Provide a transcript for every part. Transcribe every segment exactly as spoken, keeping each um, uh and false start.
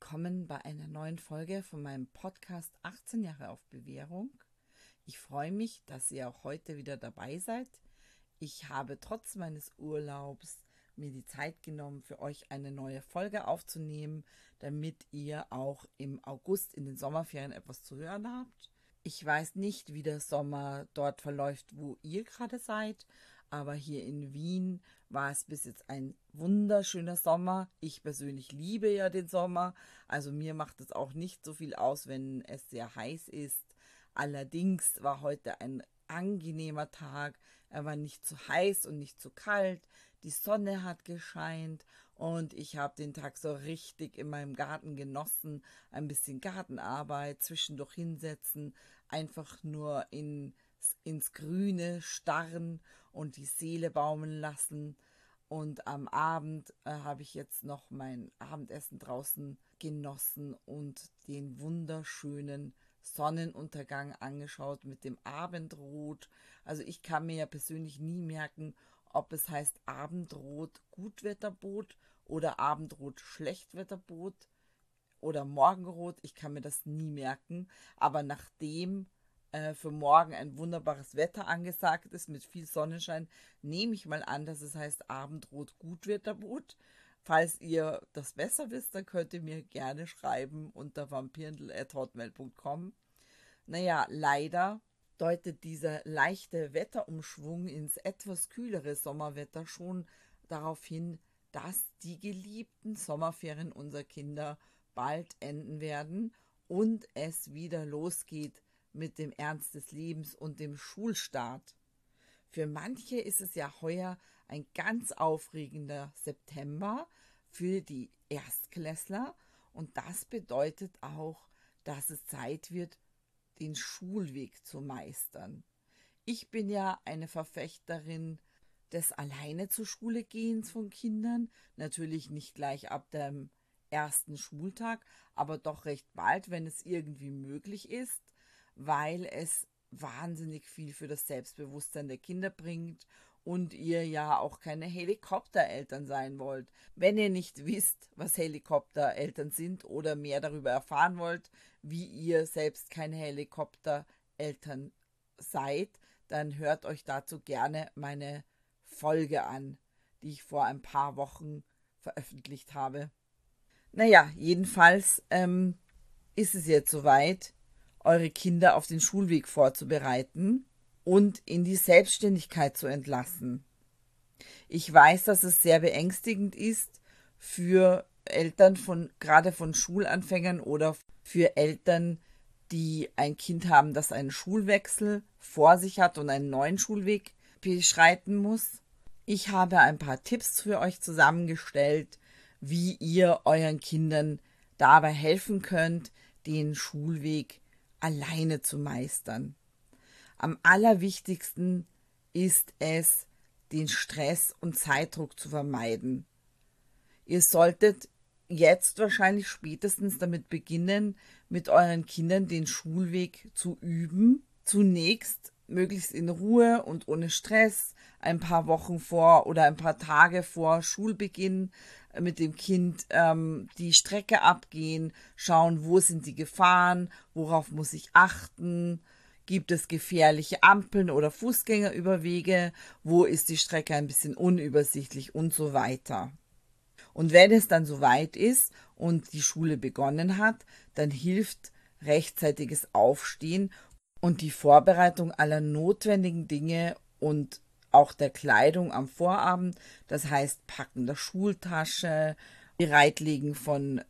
willkommen bei einer neuen Folge von meinem Podcast achtzehn Jahre auf Bewährung. Ich freue mich, dass ihr auch heute wieder dabei seid. Ich habe trotz meines Urlaubs mir die Zeit genommen, für euch eine neue Folge aufzunehmen, damit ihr auch im August in den Sommerferien etwas zu hören habt. Ich weiß nicht, wie der Sommer dort verläuft, wo ihr gerade seid, aber hier in Wien war es bis jetzt ein wunderschöner Sommer. Ich persönlich liebe ja den Sommer, also mir macht es auch nicht so viel aus, wenn es sehr heiß ist. Allerdings war heute ein angenehmer Tag. Er war nicht zu heiß und nicht zu kalt. Die Sonne hat gescheint und ich habe den Tag so richtig in meinem Garten genossen. Ein bisschen Gartenarbeit, zwischendurch hinsetzen, einfach nur in, ins Grüne starren und die Seele baumeln lassen. Und am Abend äh, habe ich jetzt noch mein Abendessen draußen genossen und den wunderschönen Sonnenuntergang angeschaut mit dem Abendrot. Also ich kann mir ja persönlich nie merken, ob es heißt Abendrot Gutwetterboot oder Abendrot Schlechtwetterboot oder Morgenrot. Ich kann mir das nie merken. Aber nachdem äh, für morgen ein wunderbares Wetter angesagt ist mit viel Sonnenschein, nehme ich mal an, dass es heißt Abendrot Gutwetterboot. Falls ihr das besser wisst, dann könnt ihr mir gerne schreiben unter vampirndl at hotmail punkt com. Naja, leider deutet dieser leichte Wetterumschwung ins etwas kühlere Sommerwetter schon darauf hin, dass die geliebten Sommerferien unserer Kinder bald enden werden und es wieder losgeht mit dem Ernst des Lebens und dem Schulstart. Für manche ist es ja heuer ein ganz aufregender September für die Erstklässler und das bedeutet auch, dass es Zeit wird, den Schulweg zu meistern. Ich bin ja eine Verfechterin des alleine zur Schule gehens von Kindern, natürlich nicht gleich ab dem ersten Schultag, aber doch recht bald, wenn es irgendwie möglich ist, weil es wahnsinnig viel für das Selbstbewusstsein der Kinder bringt und ihr ja auch keine Helikoptereltern sein wollt. Wenn ihr nicht wisst, was Helikoptereltern sind oder mehr darüber erfahren wollt, wie ihr selbst keine Helikoptereltern seid, dann hört euch dazu gerne meine Folge an, die ich vor ein paar Wochen veröffentlicht habe. Naja, jedenfalls ähm, ist es jetzt soweit, eure Kinder auf den Schulweg vorzubereiten und in die Selbstständigkeit zu entlassen. Ich weiß, dass es sehr beängstigend ist für Eltern von, gerade von Schulanfängern oder für Eltern, die ein Kind haben, das einen Schulwechsel vor sich hat und einen neuen Schulweg beschreiten muss. Ich habe ein paar Tipps für euch zusammengestellt, wie ihr euren Kindern dabei helfen könnt, den Schulweg alleine zu meistern. Am allerwichtigsten ist es, den Stress und Zeitdruck zu vermeiden. Ihr solltet jetzt wahrscheinlich spätestens damit beginnen, mit euren Kindern den Schulweg zu üben. Zunächst möglichst in Ruhe und ohne Stress, ein paar Wochen vor oder ein paar Tage vor Schulbeginn mit dem Kind ähm, die Strecke abgehen, schauen, wo sind die Gefahren, worauf muss ich achten, gibt es gefährliche Ampeln oder Fußgängerüberwege, wo ist die Strecke ein bisschen unübersichtlich und so weiter. Und wenn es dann soweit ist und die Schule begonnen hat, dann hilft rechtzeitiges Aufstehen und die Vorbereitung aller notwendigen Dinge und auch der Kleidung am Vorabend, das heißt Packen der Schultasche, Bereitlegen von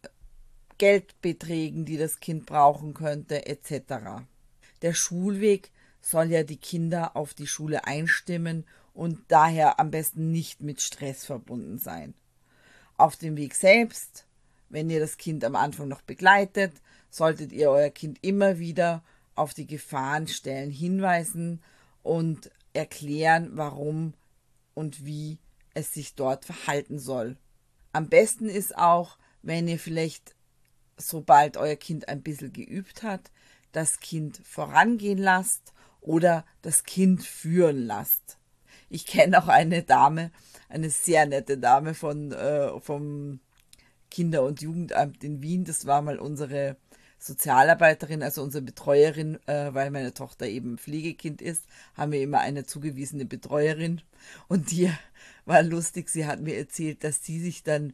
Geldbeträgen, die das Kind brauchen könnte, et cetera. Der Schulweg soll ja die Kinder auf die Schule einstimmen und daher am besten nicht mit Stress verbunden sein. Auf dem Weg selbst, wenn ihr das Kind am Anfang noch begleitet, solltet ihr euer Kind immer wieder auf die Gefahrenstellen hinweisen und erklären, warum und wie es sich dort verhalten soll. Am besten ist auch, wenn ihr vielleicht, sobald euer Kind ein bisschen geübt hat, das Kind vorangehen lasst oder das Kind führen lasst. Ich kenne auch eine Dame, eine sehr nette Dame von, äh, vom Kinder- und Jugendamt in Wien. Das war mal unsere Sozialarbeiterin, also unsere Betreuerin, äh, weil meine Tochter eben Pflegekind ist, haben wir immer eine zugewiesene Betreuerin. Und die war lustig, sie hat mir erzählt, dass sie sich dann,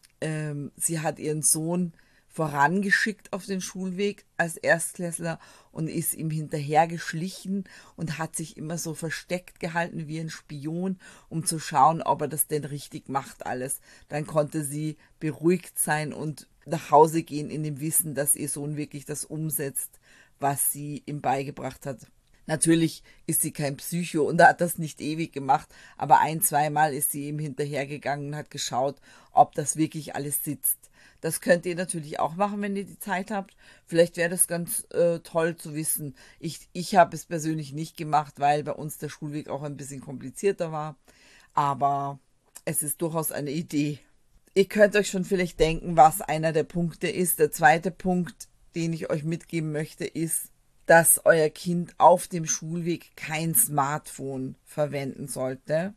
ähm, sie hat ihren Sohn vorangeschickt auf den Schulweg als Erstklässler und ist ihm hinterhergeschlichen und hat sich immer so versteckt gehalten wie ein Spion, um zu schauen, ob er das denn richtig macht alles. Dann konnte sie beruhigt sein und nach Hause gehen in dem Wissen, dass ihr Sohn wirklich das umsetzt, was sie ihm beigebracht hat. Natürlich ist sie kein Psycho und hat das nicht ewig gemacht, aber ein, zweimal ist sie ihm hinterhergegangen und hat geschaut, ob das wirklich alles sitzt. Das könnt ihr natürlich auch machen, wenn ihr die Zeit habt. Vielleicht wäre das ganz äh, toll zu wissen. Ich, ich habe es persönlich nicht gemacht, weil bei uns der Schulweg auch ein bisschen komplizierter war. Aber es ist durchaus eine Idee. Ihr könnt euch schon vielleicht denken, was einer der Punkte ist. Der zweite Punkt, den ich euch mitgeben möchte, ist, dass euer Kind auf dem Schulweg kein Smartphone verwenden sollte.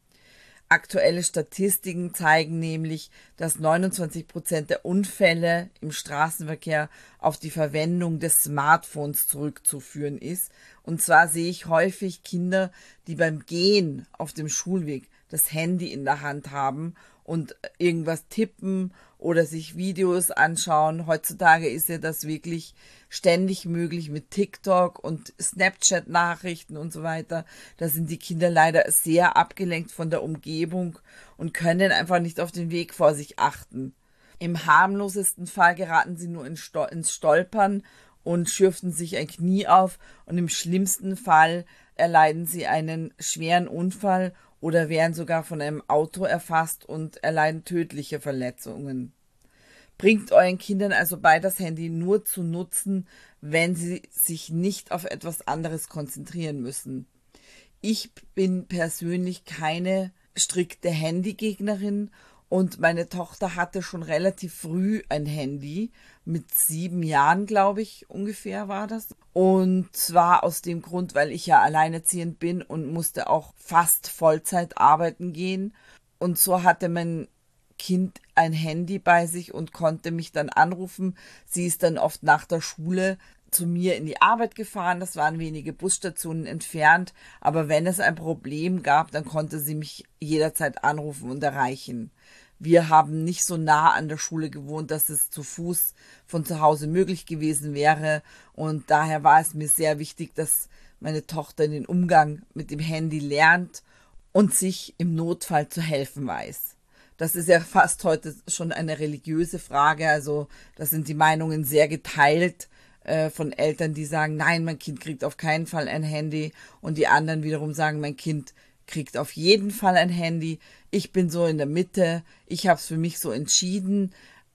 Aktuelle Statistiken zeigen nämlich, dass neunundzwanzig Prozent der Unfälle im Straßenverkehr auf die Verwendung des Smartphones zurückzuführen ist. Und zwar sehe ich häufig Kinder, die beim Gehen auf dem Schulweg das Handy in der Hand haben und irgendwas tippen oder sich Videos anschauen. Heutzutage ist ja das wirklich ständig möglich mit TikTok und Snapchat-Nachrichten und so weiter. Da sind die Kinder leider sehr abgelenkt von der Umgebung und können einfach nicht auf den Weg vor sich achten. Im harmlosesten Fall geraten sie nur ins Stolpern und schürften sich ein Knie auf und im schlimmsten Fall erleiden sie einen schweren Unfall oder werden sogar von einem Auto erfasst und erleiden tödliche Verletzungen. Bringt euren Kindern also bei, das Handy nur zu nutzen, wenn sie sich nicht auf etwas anderes konzentrieren müssen. Ich bin persönlich keine strikte Handygegnerin und meine Tochter hatte schon relativ früh ein Handy. Mit sieben Jahren, glaube ich, ungefähr war das. Und zwar aus dem Grund, weil ich ja alleinerziehend bin und musste auch fast Vollzeit arbeiten gehen. Und so hatte mein Kind ein Handy bei sich und konnte mich dann anrufen. Sie ist dann oft nach der Schule zu mir in die Arbeit gefahren. Das waren wenige Busstationen entfernt. Aber wenn es ein Problem gab, dann konnte sie mich jederzeit anrufen und erreichen. Wir haben nicht so nah an der Schule gewohnt, dass es zu Fuß von zu Hause möglich gewesen wäre. Und daher war es mir sehr wichtig, dass meine Tochter den Umgang mit dem Handy lernt und sich im Notfall zu helfen weiß. Das ist ja fast heute schon eine religiöse Frage. Also da sind die Meinungen sehr geteilt äh, von Eltern, die sagen, nein, mein Kind kriegt auf keinen Fall ein Handy. Und die anderen wiederum sagen, mein Kind kriegt auf jeden Fall ein Handy. Ich bin so in der Mitte. Ich habe es für mich so entschieden.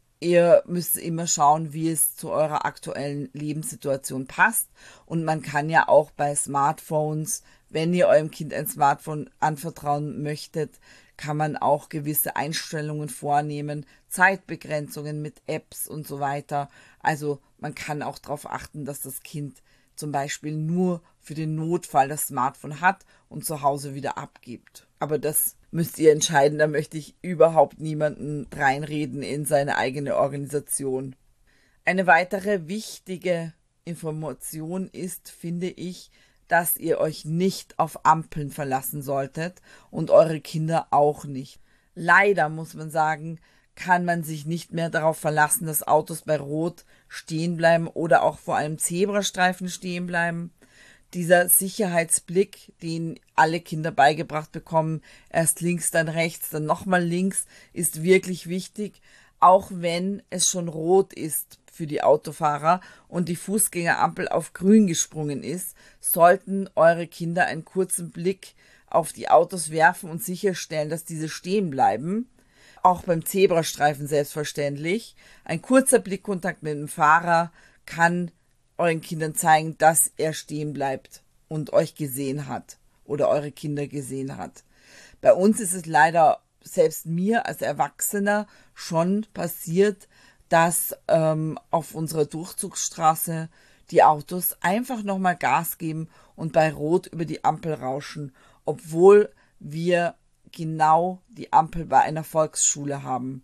Ihr müsst immer schauen, wie es zu eurer aktuellen Lebenssituation passt. Und man kann ja auch bei Smartphones, wenn ihr eurem Kind ein Smartphone anvertrauen möchtet, kann man auch gewisse Einstellungen vornehmen, Zeitbegrenzungen mit Apps und so weiter. Also man kann auch darauf achten, dass das Kind zum Beispiel nur für den Notfall das Smartphone hat und zu Hause wieder abgibt. Aber das müsst ihr entscheiden, da möchte ich überhaupt niemanden reinreden in seine eigene Organisation. Eine weitere wichtige Information ist, finde ich, dass ihr euch nicht auf Ampeln verlassen solltet und eure Kinder auch nicht. Leider muss man sagen, kann man sich nicht mehr darauf verlassen, dass Autos bei Rot stehen bleiben oder auch vor einem Zebrastreifen stehen bleiben. Dieser Sicherheitsblick, den alle Kinder beigebracht bekommen, erst links, dann rechts, dann nochmal links, ist wirklich wichtig, auch wenn es schon rot ist für die Autofahrer und die Fußgängerampel auf grün gesprungen ist, sollten eure Kinder einen kurzen Blick auf die Autos werfen und sicherstellen, dass diese stehen bleiben. Auch beim Zebrastreifen selbstverständlich. Ein kurzer Blickkontakt mit dem Fahrer kann euren Kindern zeigen, dass er stehen bleibt und euch gesehen hat oder eure Kinder gesehen hat. Bei uns ist es leider selbst mir als Erwachsener schon passiert, dass ähm, auf unserer Durchzugsstraße die Autos einfach nochmal Gas geben und bei Rot über die Ampel rauschen, obwohl wir genau die Ampel bei einer Volksschule haben.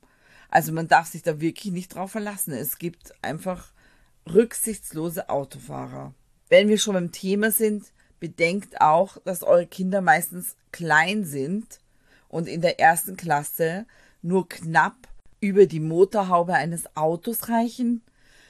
Also man darf sich da wirklich nicht drauf verlassen. Es gibt einfach rücksichtslose Autofahrer. Wenn wir schon beim Thema sind, bedenkt auch, dass eure Kinder meistens klein sind und in der ersten Klasse nur knapp über die Motorhaube eines Autos reichen.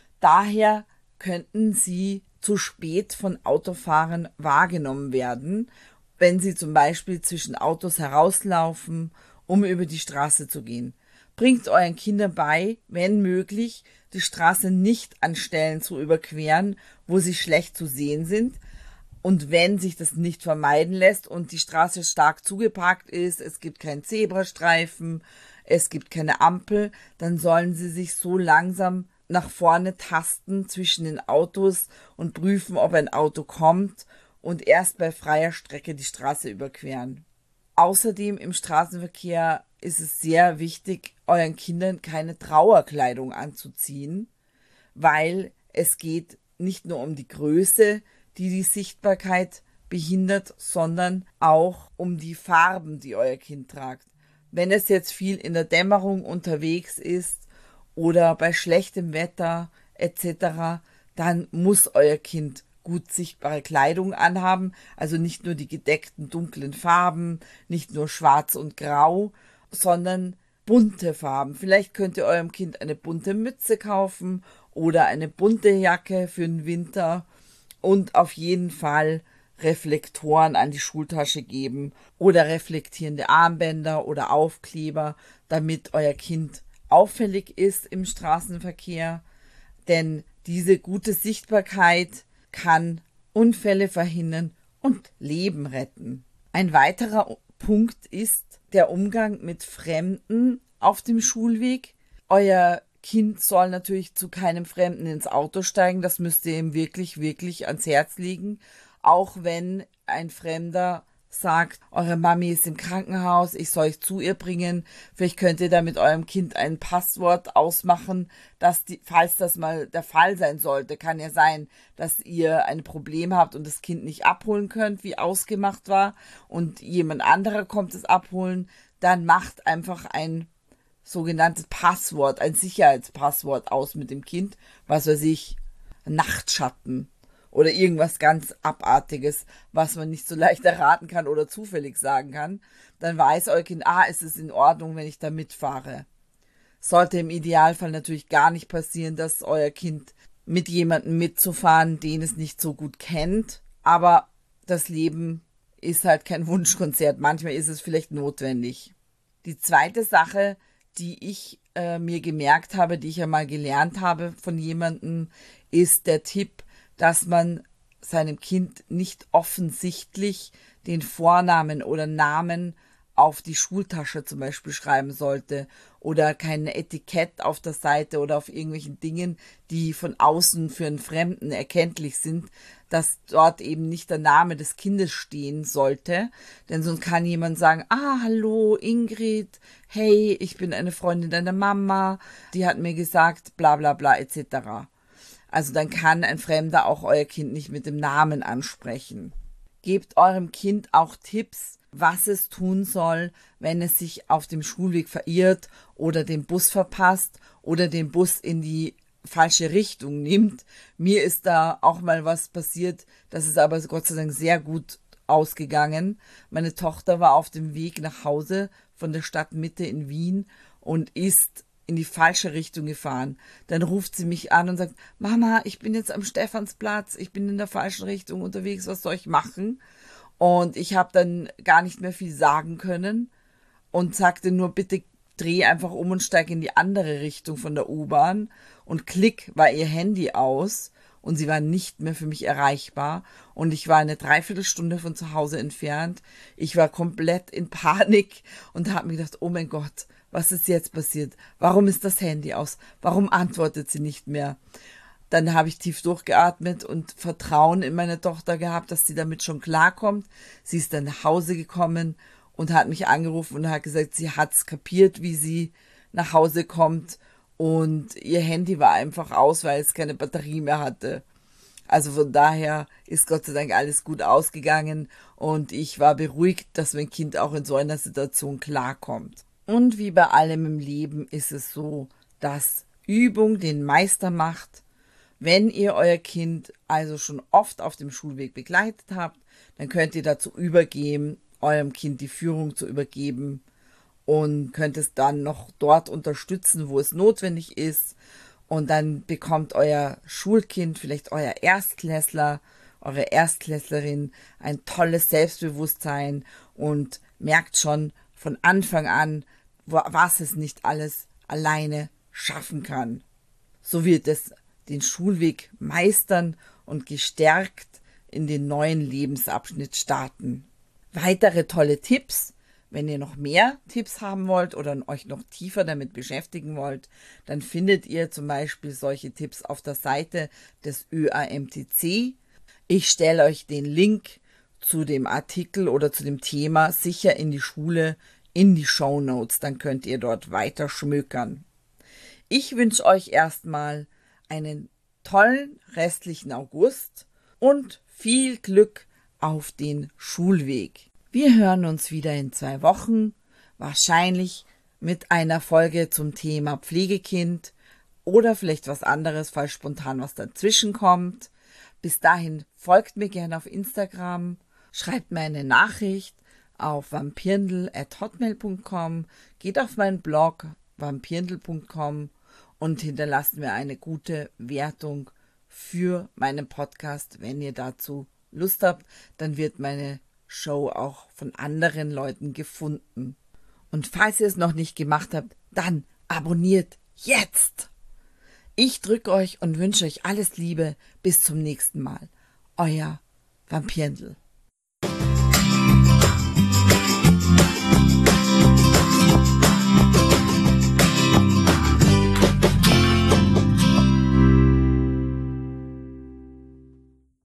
Daher könnten sie zu spät von Autofahrern wahrgenommen werden, wenn sie zum Beispiel zwischen Autos herauslaufen, um über die Straße zu gehen. Bringt euren Kindern bei, wenn möglich, die Straße nicht an Stellen zu überqueren, wo sie schlecht zu sehen sind. Und wenn sich das nicht vermeiden lässt und die Straße stark zugeparkt ist, es gibt keinen Zebrastreifen, es gibt keine Ampel, dann sollen sie sich so langsam nach vorne tasten zwischen den Autos und prüfen, ob ein Auto kommt und erst bei freier Strecke die Straße überqueren. Außerdem im Straßenverkehr ist es sehr wichtig, euren Kindern keine Trauerkleidung anzuziehen, weil es geht nicht nur um die Größe, die die Sichtbarkeit behindert, sondern auch um die Farben, die euer Kind tragt. Wenn es jetzt viel in der Dämmerung unterwegs ist oder bei schlechtem Wetter et cetera, dann muss euer Kind gut sichtbare Kleidung anhaben, also nicht nur die gedeckten dunklen Farben, nicht nur schwarz und grau, sondern bunte Farben. Vielleicht könnt ihr eurem Kind eine bunte Mütze kaufen oder eine bunte Jacke für den Winter und auf jeden Fall Reflektoren an die Schultasche geben oder reflektierende Armbänder oder Aufkleber, damit euer Kind auffällig ist im Straßenverkehr, denn diese gute Sichtbarkeit kann Unfälle verhindern und Leben retten. Ein weiterer Punkt ist der Umgang mit Fremden auf dem Schulweg. Euer Kind soll natürlich zu keinem Fremden ins Auto steigen, das müsst ihr ihm wirklich, wirklich ans Herz legen, auch wenn ein Fremder sagt, eure Mami ist im Krankenhaus, ich soll euch zu ihr bringen, vielleicht könnt ihr da mit eurem Kind ein Passwort ausmachen, dass die, falls das mal der Fall sein sollte, kann ja sein, dass ihr ein Problem habt und das Kind nicht abholen könnt, wie ausgemacht war, und jemand anderer kommt es abholen, dann macht einfach ein sogenanntes Passwort, ein Sicherheitspasswort aus mit dem Kind, was weiß ich, Nachtschatten oder irgendwas ganz Abartiges, was man nicht so leicht erraten kann oder zufällig sagen kann, dann weiß euer Kind, ah, ist es in Ordnung, wenn ich da mitfahre. Sollte im Idealfall natürlich gar nicht passieren, dass euer Kind mit jemandem mitzufahren, den es nicht so gut kennt, aber das Leben ist halt kein Wunschkonzert, manchmal ist es vielleicht notwendig. Die zweite Sache, die ich äh, mir gemerkt habe, die ich ja mal gelernt habe von jemandem, ist der Tipp, dass man seinem Kind nicht offensichtlich den Vornamen oder Namen auf die Schultasche zum Beispiel schreiben sollte oder kein Etikett auf der Seite oder auf irgendwelchen Dingen, die von außen für einen Fremden erkenntlich sind, dass dort eben nicht der Name des Kindes stehen sollte, denn sonst kann jemand sagen, ah, hallo Ingrid, hey, ich bin eine Freundin deiner Mama, die hat mir gesagt, bla bla bla et cetera. Also dann kann ein Fremder auch euer Kind nicht mit dem Namen ansprechen. Gebt eurem Kind auch Tipps, was es tun soll, wenn es sich auf dem Schulweg verirrt oder den Bus verpasst oder den Bus in die falsche Richtung nimmt. Mir ist da auch mal was passiert, das ist aber Gott sei Dank sehr gut ausgegangen. Meine Tochter war auf dem Weg nach Hause von der Stadtmitte in Wien und ist in die falsche Richtung gefahren. Dann ruft sie mich an und sagt, Mama, ich bin jetzt am Stephansplatz, ich bin in der falschen Richtung unterwegs, was soll ich machen? Und ich habe dann gar nicht mehr viel sagen können und sagte nur, bitte dreh einfach um und steig in die andere Richtung von der U-Bahn. Und klick war ihr Handy aus und sie war nicht mehr für mich erreichbar. Und ich war eine Dreiviertelstunde von zu Hause entfernt. Ich war komplett in Panik und habe mir gedacht, oh mein Gott, was ist jetzt passiert? Warum ist das Handy aus? Warum antwortet sie nicht mehr? Dann habe ich tief durchgeatmet und Vertrauen in meine Tochter gehabt, dass sie damit schon klarkommt. Sie ist dann nach Hause gekommen und hat mich angerufen und hat gesagt, sie hat es kapiert, wie sie nach Hause kommt. Und ihr Handy war einfach aus, weil es keine Batterie mehr hatte. Also von daher ist Gott sei Dank alles gut ausgegangen und ich war beruhigt, dass mein Kind auch in so einer Situation klarkommt. Und wie bei allem im Leben ist es so, dass Übung den Meister macht. Wenn ihr euer Kind also schon oft auf dem Schulweg begleitet habt, dann könnt ihr dazu übergehen, eurem Kind die Führung zu übergeben und könnt es dann noch dort unterstützen, wo es notwendig ist. Und dann bekommt euer Schulkind, vielleicht euer Erstklässler, eure Erstklässlerin ein tolles Selbstbewusstsein und merkt schon von Anfang an, was es nicht alles alleine schaffen kann. So wird es den Schulweg meistern und gestärkt in den neuen Lebensabschnitt starten. Weitere tolle Tipps, wenn ihr noch mehr Tipps haben wollt oder euch noch tiefer damit beschäftigen wollt, dann findet ihr zum Beispiel solche Tipps auf der Seite des Ö A M T C. Ich stelle euch den Link zu dem Artikel oder zu dem Thema sicher in die Schule, in die Shownotes, dann könnt ihr dort weiter schmökern. Ich wünsche euch erstmal einen tollen restlichen August und viel Glück auf den Schulweg. Wir hören uns wieder in zwei Wochen, wahrscheinlich mit einer Folge zum Thema Pflegekind oder vielleicht was anderes, falls spontan was dazwischen kommt. Bis dahin folgt mir gerne auf Instagram, schreibt mir eine Nachricht auf vampirndl at hotmail punkt com, geht auf meinen Blog vampirndl punkt com und hinterlasst mir eine gute Wertung für meinen Podcast. Wenn ihr dazu Lust habt, dann wird meine Show auch von anderen Leuten gefunden. Und falls ihr es noch nicht gemacht habt, dann abonniert jetzt! Ich drücke euch und wünsche euch alles Liebe. Bis zum nächsten Mal. Euer Vampirndl.